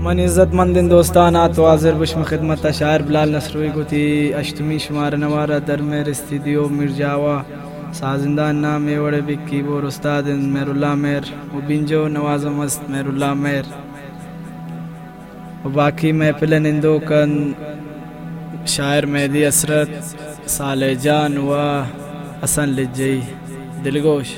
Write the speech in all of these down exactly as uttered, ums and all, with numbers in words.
मन इज़्ज़तमंदिन दोस्ताना तो हाजिर बुश खिदमत शायर बिलाल नसरोई गुती अष्टमी शुमार नवारा दरमेर स्टूडियो मिर्जावा साजिंदा नाम वड़े बिक्की बोर उस्ताद मेरुल्ला मेर बिंजो नवाज मस्त मेरुल्ला मेर बाकी महफिल निंदो कन शायर मेहदी असरत साले जान व हसन लिजई दिलगोश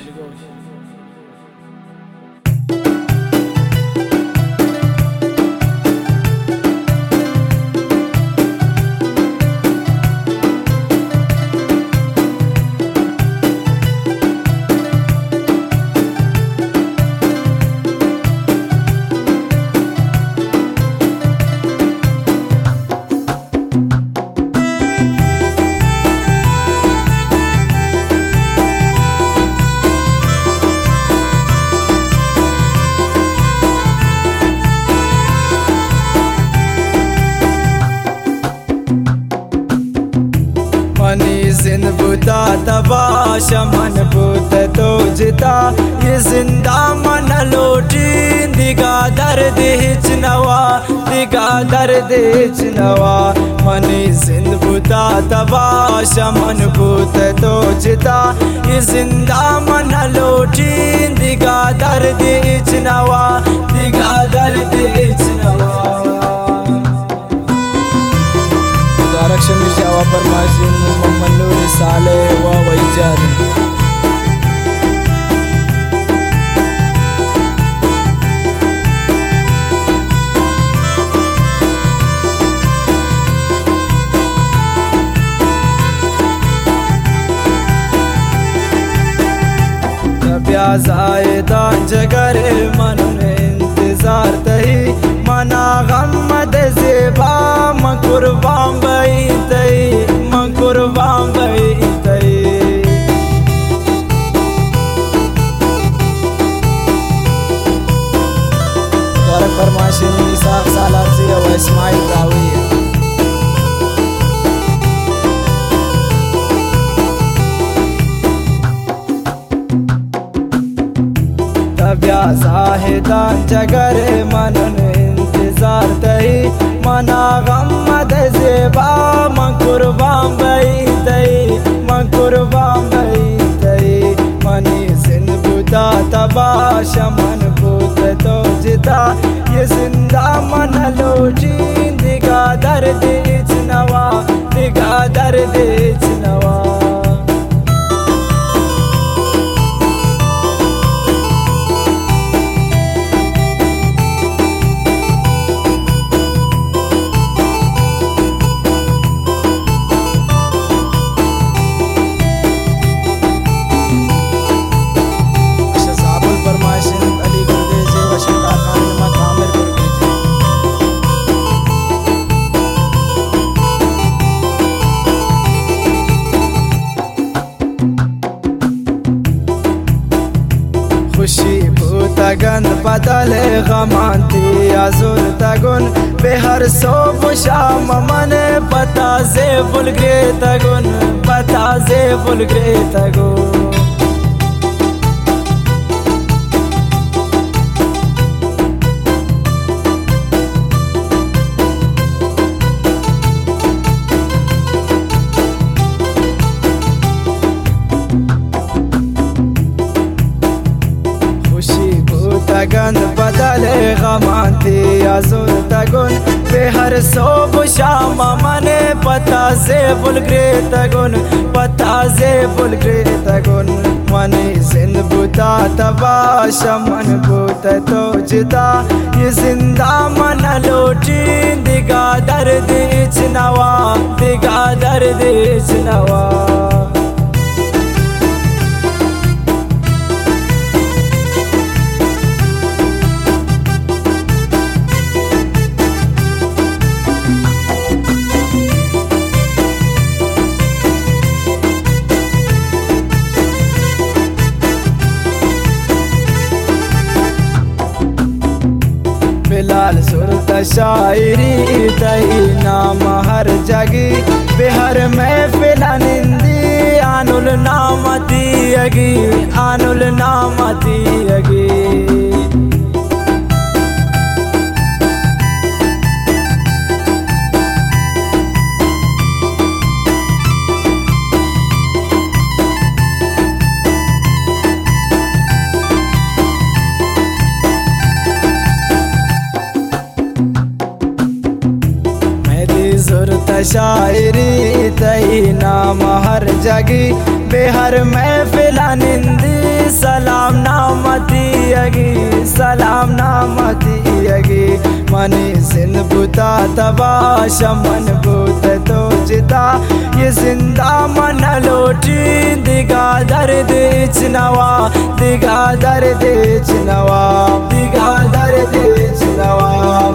जिन बुता तबाश मन बुत तो जिता ये जिंदा मन लोटी दिगा दर्द हिच नवा दिगा दर्द हिच नवा मनी जिन बुता तबाश मन बुत तो जिता ये जिंदा मन लोटी दिगा दर्द हिच नवा दिगा दर्द हिच नवा आरक्षण मिर्जावा परमाशिन मोहम्मद नूर साले व वैजाद जायदा जगरे मन इंतजार तही मना गम जेबा मकुरबाम गई तई मकुरबाम गई तई तारक फरमाशिन निसाब सालार से व इस्माइल रावी तब्या जाहिदा जगरे मन इंतजार तही मना गम्मद जेबा मकुरबाम गई तई मकुरबाम गई तई मनी जिन बुता तबाश मन बुत तो जिता ये जिंदा मन लोटी दिगा दर्द हिच नवा दिगा दर्द हिच नवा खुशी भूतगन बदले गमांती आजुर तगुन बेहर सोब शाम मन पता से बुलगे तगुन पता से बुलगे तगुन तगन बदले गमांती आजुर तगुन बेहर सोब शाम मने पता से बुलगे तगुन पता से बुलगे तगुन मनी जिन बुता तबाश मन बुत तो जिता ये जिंदा मन लोटी दिगा दर्द हिच नवा दिगा दर्द हिच नवा बिलाल सुरत शायरी तई नाम हर जगी बिहर में फिला निंदी आनुल नामती अगी आनुल नामती अगी शायरी तई नाम हर जगी बेहर महफिल निंदी सलाम नामती अगी सलाम नामती अगी मनी सिंध बुता तबाश मन बुत तो जिता ये जिंदा मन लोटी दिगा दर्द नवा दिगा दर्द नवा दिगा दर्द नवा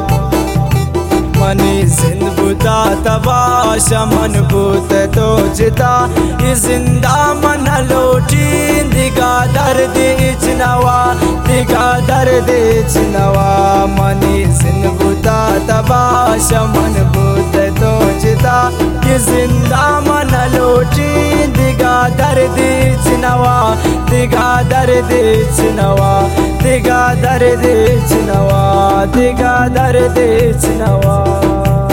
मनी जिंद बुता तबाश मन भूत तो जिता ये जिंदा मन लोटी दिगा दर्द नवा दिगा दर्द नवा मनी जिंद बुता तबाश मन भूत तो जिता ये जिंदा मन लोटी दिगा दर्द नवा दिगा दर्द नवा दिगा दर्द नवा दिगा दर्द नवा।